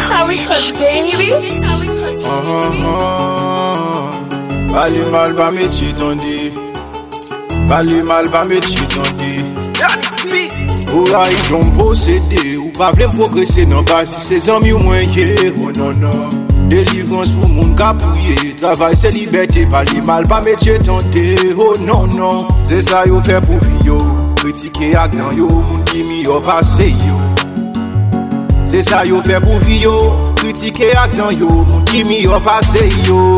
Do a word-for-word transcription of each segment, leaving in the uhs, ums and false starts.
G-Star Records, baby. Parle mal, pas me chitondi. Parle mal, pas me chitondi. Ou a y don possédé, ou pas vle progresser non pas si ses amis ou moins yé. Oh non non. Délivrance pour moun kapouye. Travail c'est liberté, parle mal, pas me chitondi. Oh non non. C'est ça yo fait pour vie yo. Critiquer ak dans yo, moun ki mi yo passé yo. C'est ça yo fait pour vie yo. Critiquer ak dans yo, moun ki mi yo passé yo.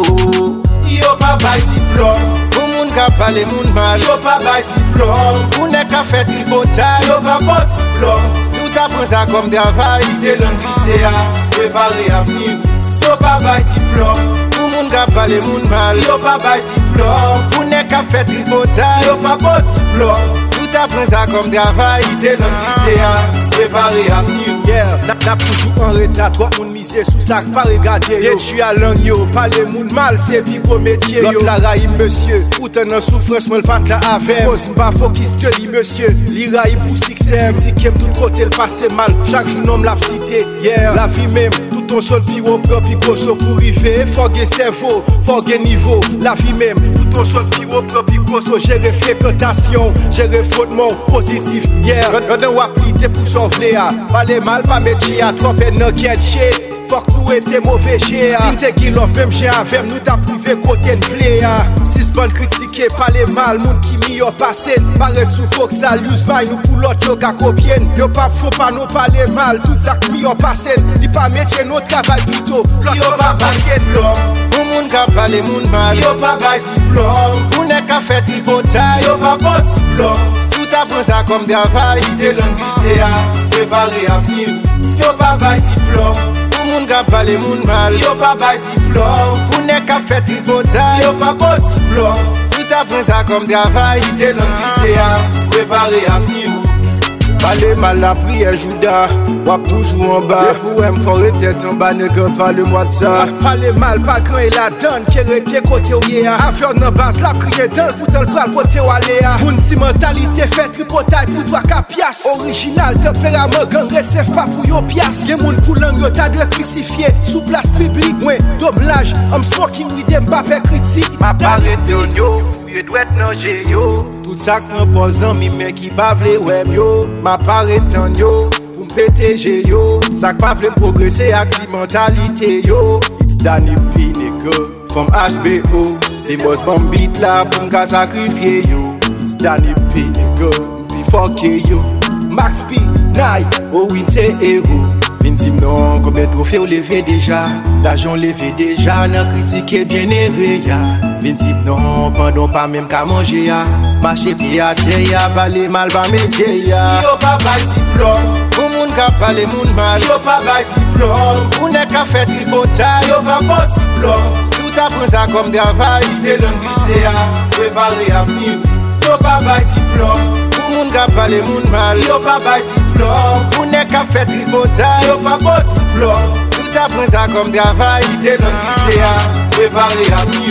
Yo pa bay diplôme, pou moun ka pale moun mal. Yo pa bay diplôme, pou ne ka fait tripotay. Yo pa bon diplôme, si ou ta prend ça comme travail, te l'an glissé à préparer avenir. Yo pa bay diplôme, pou moun ka pale moun mal. Yo pa bay diplôme, pou ne ka fait tripotay. Yo pa bon diplôme, si ou ta prend ça comme travail, te l'an glissé à préparer avenir. Yeah, n'a toujours en retard, toi moun misé sous sac, pas regarder yo. Tu as langue yo, parler moun mal, c'est vie gros métier yo. La raïm monsieur, pourtant en souffrance, moi le pat la avec. Pose m'pa focus que li monsieur, li raïm pour succès. Si kem tout côté le passé mal, chaque jour nom l'a cité. Yeah, la vie même, tout ton sol piro propre, picoso pour river. Forge cerveau, forge niveau, la vie même, tout ton sol piro propre, picoso. Gérer fréquentation, gérer frottement positif. Yeah, redon waplité pour sauver à, parler mal. Pas métier à trop faire non qui est chier. Faut que nous étions mauvais chier. Si t'es qui l'offre même chien avec nous t'as privé côté de play. Si c'est bon critiquer, parler mal, moun qui m'y a passé. Paraît sous faut que ça l'use maille, nous pour l'autre yo ka copienne. Yo pas faut pas nous parler mal, tout ça qui m'y a passé. Ni pas métier, notre travail plutôt. Yo pas baguette l'homme, pour moun ka parler moun mal. Yo pas baguette diplôme, pour ne ka fait tripotay. Yo pas bon diplôme. Ta prend ça comme travail, te l'an glissé à préparer avenir. Yo pa bay diplôme, pour moun ka pale moun mal. Yo pa bay diplôme, pour ne ka fait tripotay. Yo pa bon diplôme, si ta prend ça comme travail, te l'an glissé à préparer avenir. Parle mal la prière Judas, wap toujours en bas. Et pour M faut tête en bas, ne que parle moi de ça. Parle mal, pas quand il a donne, qui rete côté ou yé. Affaire nan base, la crier dans pour te le pral pote ou aller. Moun ti mentalité fait tripotaille pour toi ka pias. Original, tempérament, gangret, c'est pas pour yo pias. Gen moun pou lang yo ta de crucifié, sous place publique. Mwen, doblage, I'm smoking with them, pas fait critique. Ma parete yo, fouye douette nan j'ai yo. Tout ça qu'on pose en mi men qui pa vle wèm yo. Ma parete en yo, pour m'protéger yo. Ça pa vle m'progresser ak ti mentalité yo. It's Danny P nigga, from H B O. Les boss bon beat là pour m'ka sacrifier yo. It's Danny P nigga, m'pi fuck yo. Max P, Night, Owin c'est héros. Vintim non, comme les trophées ou levé déjà. L'argent levé déjà, nan critiqué bien erré ya. Vintim non, pendant pas même qu'à manger ya. Marché pied à terre ya, parler mal pas métier ya. Yo pa bay diplôme, pour moun ka parler moun mal. Yo pa bay diplôme, pour ne ka fait tripotay. Yo pa bon diplôme, si ou ta prend ça comme travail, te l'an glissé à préparer avenir. Yo pa bay diplôme, moun ka pale moun mal. Yo pa bay diplôme, pou ne ka fait tripotay. Yo pa bon diplôme, si ou ta prend ça comme travail, te l'an glissé à préparer avenir.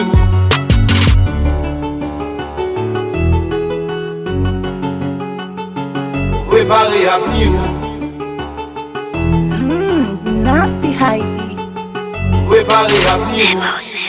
Préparer avenir. Mmm, nasty Heidi. Préparer avenir.